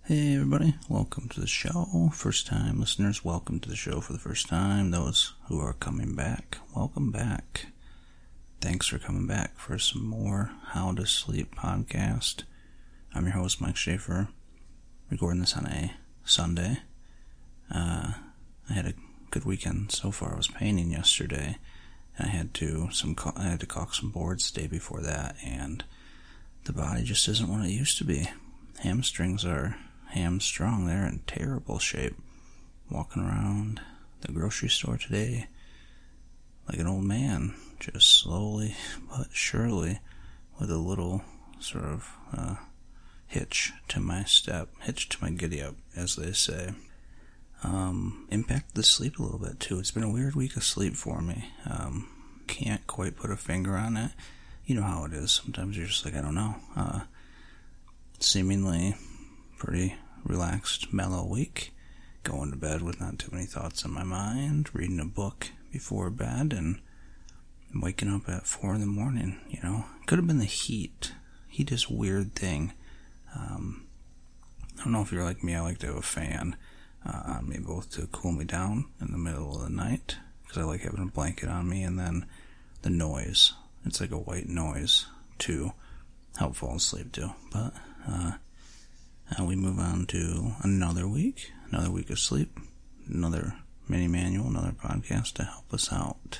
Hey everybody, welcome to the show. First time listeners, welcome to the show for the first time. Those who are coming back, welcome back. Thanks for coming back for some more How to Sleep podcast. I'm your host, Mike Schaefer, recording this on a Sunday. I had a good weekend so far. I was painting yesterday, and I had to caulk some boards the day before that, and the body just isn't what it used to be. Hamstrings are hamstrung. They're in terrible shape. Walking around the grocery store today like an old man, just slowly but surely, with a little sort of hitch to my step, hitch to my giddy up, as they say. Impacted the sleep a little bit too. It's been a weird week of sleep for me. Can't quite put a finger on it. You know how it is. Sometimes you're just like, I don't know. Seemingly pretty relaxed, mellow week. Going to bed with not too many thoughts in my mind. Reading a book before bed and waking up at 4 in the morning, you know. Could have been the heat. Heat is a weird thing. I don't know if you're like me. I like to have a fan on me, both to cool me down in the middle of the night, because I like having a blanket on me, and then the noise. It's like a white noise to help fall asleep to. But we move on to another week of sleep, another mini manual, another podcast to help us out.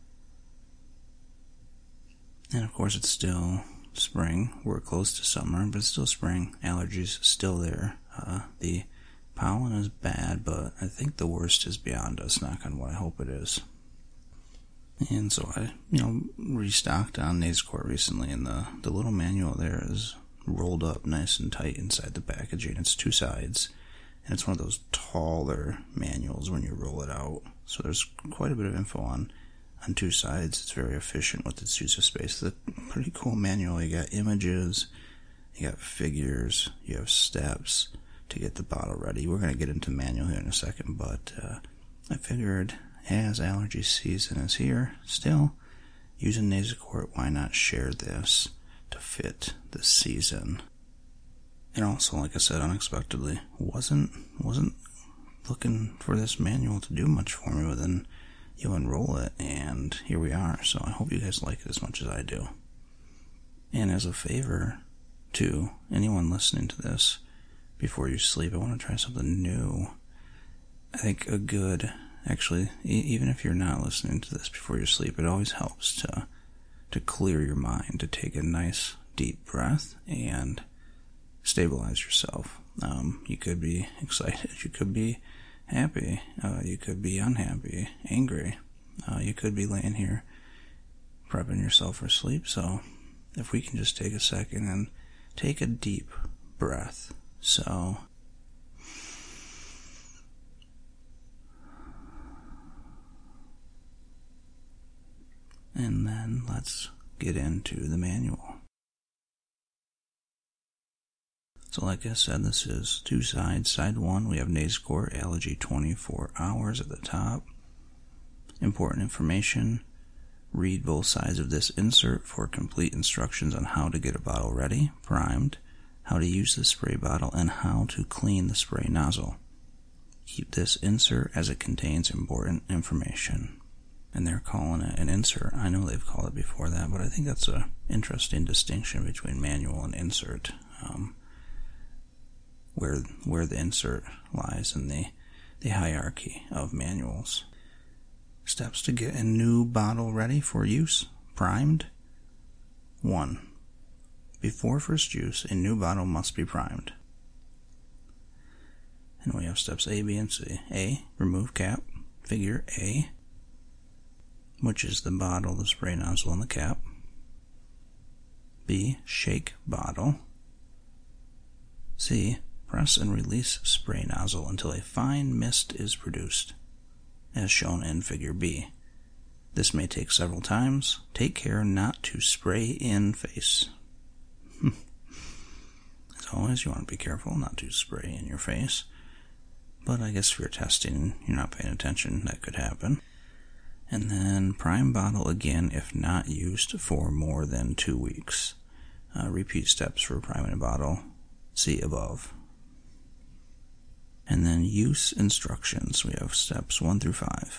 And of course, it's still spring. We're close to summer, but it's still spring. Allergies still there. The pollen is bad, but I think the worst is beyond us. Knock on wood. I hope it is. And so I, restocked on Nasacort recently, and the little manual there is rolled up nice and tight inside the packaging. It's 2 sides, and it's one of those taller manuals when you roll it out. So there's quite a bit of info on 2 sides. It's very efficient with its use of space. It's a pretty cool manual. You got images, you got figures, you have steps to get the bottle ready. We're going to get into the manual here in a second, but I figured, as allergy season is here, still using Nasacort, why not share this to fit the season? And also, like I said, unexpectedly, wasn't looking for this manual to do much for me, but then you enroll it, and here we are. So I hope you guys like it as much as I do. And as a favor to anyone listening to this, before you sleep, I want to try something new. I think actually, even if you're not listening to this before you sleep, it always helps to clear your mind, to take a nice deep breath and stabilize yourself. You could be excited, you could be happy, you could be unhappy, angry, you could be laying here prepping yourself for sleep. So if we can just take a second and take a deep breath. So and then let's get into the manual. So like I said, this is 2 sides. Side 1, we have Nasacort Allergy 24 hours at the top. Important information. Read both sides of this insert for complete instructions on how to get a bottle ready, primed, how to use the spray bottle, and how to clean the spray nozzle. Keep this insert as it contains important information. And they're calling it an insert. I know they've called it before that, but I think that's an interesting distinction between manual and insert, where the insert lies in the hierarchy of manuals. Steps to get a new bottle ready for use, primed. 1. Before first use, a new bottle must be primed. And we have steps A, B, and C. A, remove cap, figure A, which is the bottle, the spray nozzle, and the cap. B, shake bottle. C, press and release spray nozzle until a fine mist is produced, as shown in figure B. This may take several times. Take care not to spray in face. As always, you want to be careful not to spray in your face. But I guess if you're testing and you're not paying attention, that could happen. And then prime bottle again if not used for more than 2 weeks. Repeat steps for priming a bottle. See above. And then use instructions. We have steps 1 through 5.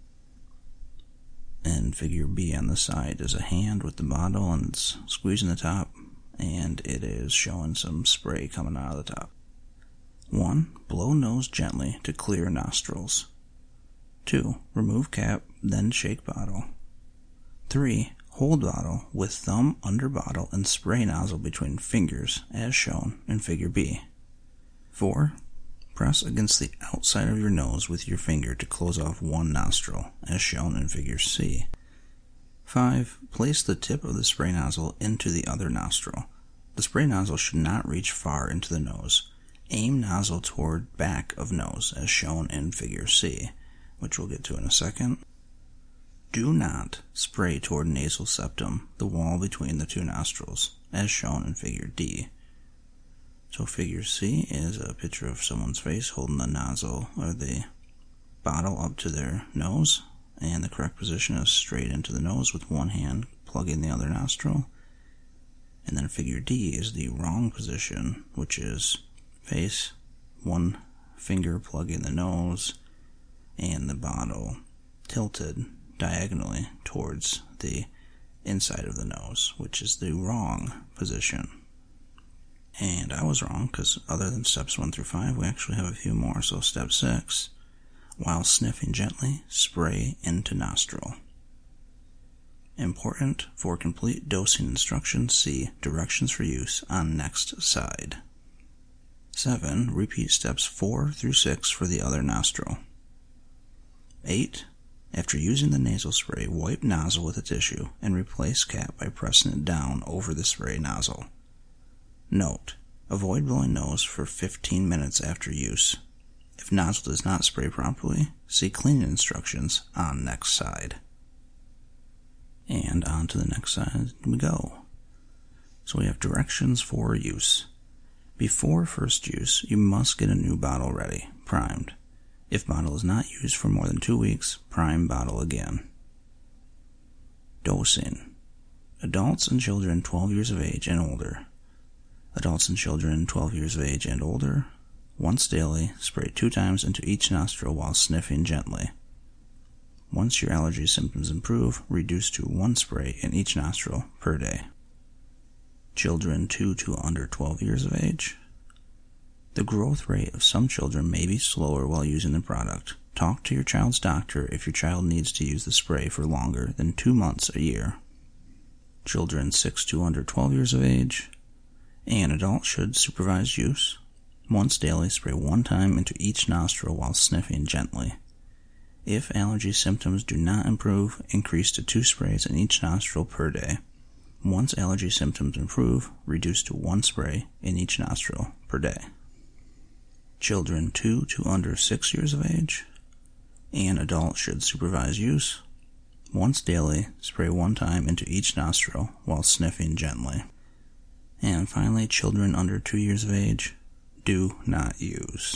And figure B on the side is a hand with the bottle and it's squeezing the top, and it is showing some spray coming out of the top. 1. Blow nose gently to clear nostrils. 2. Remove cap, then shake bottle. 3. Hold bottle with thumb under bottle and spray nozzle between fingers, as shown in figure B. 4. Press against the outside of your nose with your finger to close off one nostril, as shown in figure C. 5. Place the tip of the spray nozzle into the other nostril. The spray nozzle should not reach far into the nose. Aim nozzle toward back of nose, as shown in figure C, which we'll get to in a second. Do not spray toward nasal septum, the wall between the two nostrils, as shown in figure D. So figure C is a picture of someone's face holding the nozzle or the bottle up to their nose, and the correct position is straight into the nose with one hand plugging the other nostril. And then figure D is the wrong position, which is face, one finger plugging the nose, and the bottle tilted diagonally towards the inside of the nose, which is the wrong position. And I was wrong, because other than steps 1 through 5, we actually have a few more. So step 6, while sniffing gently, spray into nostril. Important for complete dosing instructions, see directions for use on next side. 7. Repeat steps 4 through 6 for the other nostril. 8. After using the nasal spray, wipe nozzle with a tissue and replace cap by pressing it down over the spray nozzle. Note: avoid blowing nose for 15 minutes after use. If nozzle does not spray properly, see cleaning instructions on next side. And on to the next side we go. So we have directions for use. Before first use, you must get a new bottle ready, primed. If bottle is not used for more than 2 weeks, prime bottle again. Dosing. Adults and children 12 years of age and older. Adults and children 12 years of age and older, once daily, spray 2 times into each nostril while sniffing gently. Once your allergy symptoms improve, reduce to 1 spray in each nostril per day. Children 2 to under 12 years of age. The growth rate of some children may be slower while using the product. Talk to your child's doctor if your child needs to use the spray for longer than 2 months a year. Children 6 to under 12 years of age. An adult should supervise use. Once daily, spray 1 time into each nostril while sniffing gently. If allergy symptoms do not improve, increase to 2 sprays in each nostril per day. Once allergy symptoms improve, reduce to 1 spray in each nostril per day. Children 2 to under 6 years of age. An adult should supervise use. Once daily, spray 1 time into each nostril while sniffing gently. And finally, children under 2 years of age, do not use.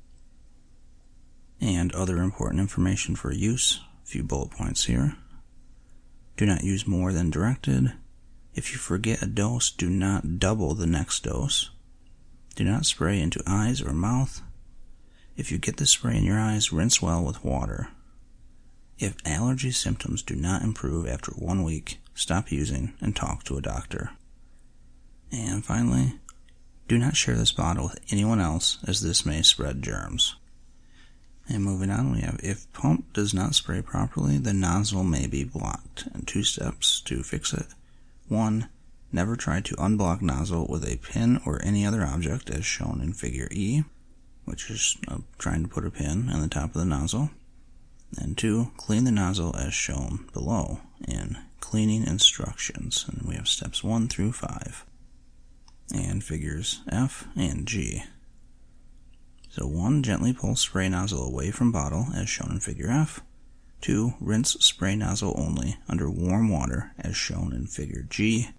And other important information for use, a few bullet points here. Do not use more than directed. If you forget a dose, do not double the next dose. Do not spray into eyes or mouth. If you get the spray in your eyes, rinse well with water. If allergy symptoms do not improve after 1 week, stop using and talk to a doctor. And finally, do not share this bottle with anyone else, as this may spread germs. And moving on, we have, if pump does not spray properly, the nozzle may be blocked. And 2 steps to fix it. 1. Never try to unblock nozzle with a pin or any other object, as shown in figure E, which is trying to put a pin on the top of the nozzle. And 2. Clean the nozzle as shown below in cleaning instructions. And we have steps 1 through 5. And figures F and G. So 1. Gently pull spray nozzle away from bottle, as shown in figure F. 2. Rinse spray nozzle only under warm water, as shown in figure G.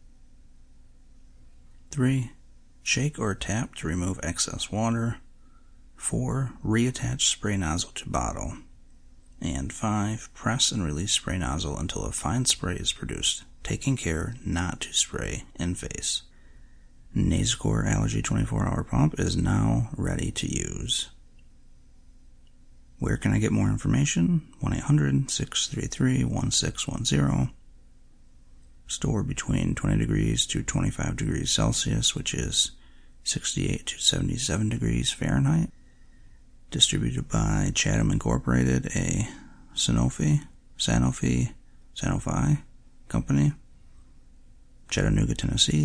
3. Shake or tap to remove excess water. 4. Reattach spray nozzle to bottle. And 5. Press and release spray nozzle until a fine spray is produced, taking care not to spray in face. Nasacort Allergy 24-hour pump is now ready to use. Where can I get more information? 1-800-633-1610. Store between 20 degrees to 25 degrees Celsius, which is 68 to 77 degrees Fahrenheit. Distributed by Chatham Incorporated, a Sanofi company. Chattanooga, Tennessee,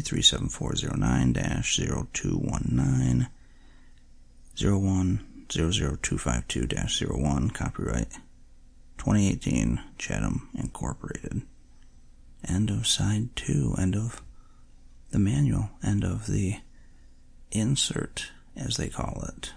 37409-0219 0100252-01. Copyright 2018, Chatham Incorporated. End of side 2, end of the manual, end of the insert, as they call it.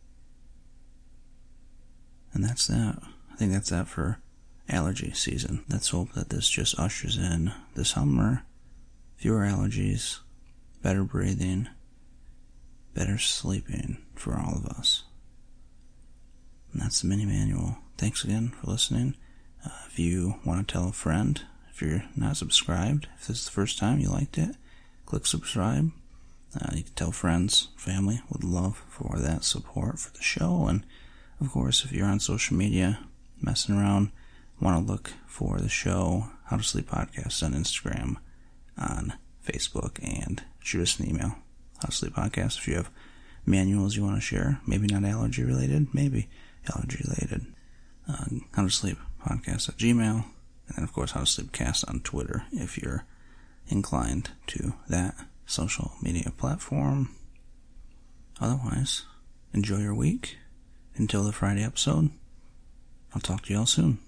And that's that. I think that's that for allergy season. Let's hope that this just ushers in the summer. Fewer allergies, better breathing, better sleeping for all of us. And that's the mini manual. Thanks again for listening. If you want to tell a friend, if you're not subscribed, if this is the first time you liked it, click subscribe. You can tell friends, family. Would love for that support for the show. And of course, if you're on social media, messing around, want to look for the show, How to Sleep Podcast on Instagram, on Facebook, and shoot us an email, How to Sleep Podcast. If you have manuals you want to share, maybe not allergy related, maybe allergy related, How to Sleep Podcast at Gmail, and then of course How to Sleep Cast on Twitter if you're inclined to that social media platform. Otherwise, enjoy your week. Until the Friday episode, I'll talk to y'all soon.